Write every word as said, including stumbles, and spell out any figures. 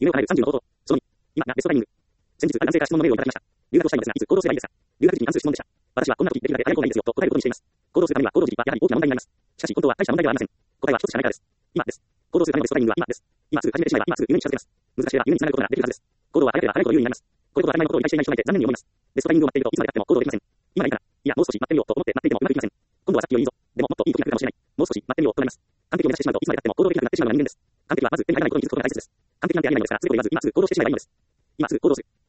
夢を叶えるさんじゅうの方法。そのに、今がベストタイミング。先日、男性から質問のメールをいただきました。留学をしたいのですが、いつ行動すればいいですか？留学時期に関する質問でした。私はこんな時できるだけ早い方がいいですよと答えることにしています。行動するためには行動時期はやはり大きな問題になります。しかし本当は大した問題ではありません。答えは一つしかないからです。今です。行動するためのベストタイミングは今です。今すぐ始めてしまえば今すぐ夢に近づけます。難しければ夢につながることができるはずです。行動は早ければ早いほど有利になります。これこそ当たり前のことを理解していない人がいて残念に思います。ベストタイミングを待っているといつまでやっても行動できません。今がいいから、いやもう少し待ってみようと思って待っていてもうまくいきません。今度はさっきよりいいぞ。でももっといい時が来るかもしれない。もう少し待ってみようとなります。完璧を目指してしまうといつまでやっても行動できなくなってしまうのが人間です。完璧はまず手に入らないことに気づくことが大切です。完璧なんてありえないのですが、すべてを言わず今すぐ行動してしまえばいいのです。今すぐ行動する。